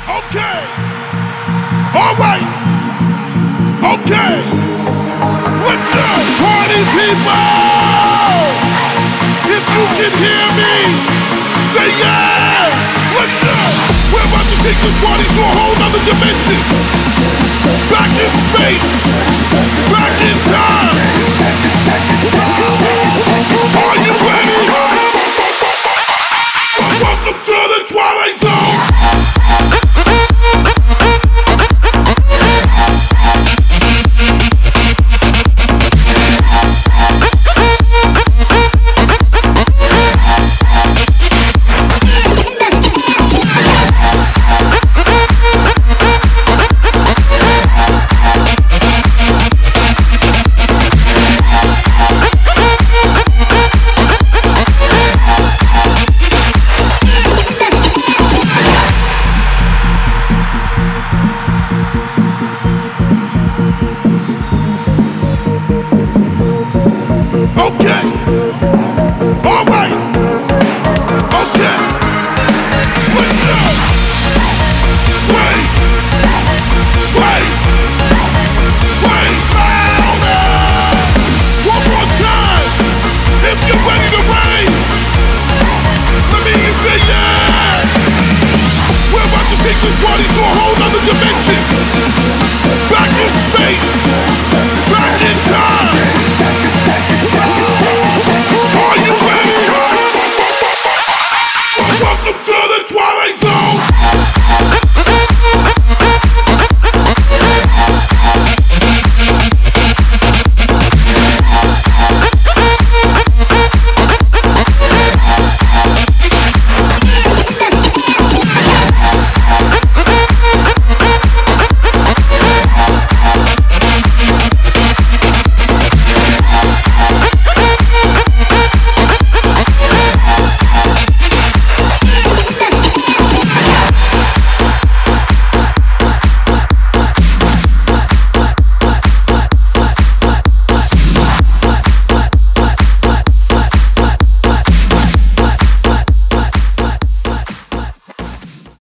Okay. All right. Okay. Let's go. Party people. If you can hear me, say yeah. Let's go. We're about to take this party to a whole nother dimension. Back in space. Back in time. Are you ready? Welcome to the Twilight Zone. Okay. All right. Okay. Let's go. Wait. Wait. Wait. Louder. One more time. If you're ready to rage, let me hear you say yeah. We're about to take this party to a whole nother dimension. Back in space.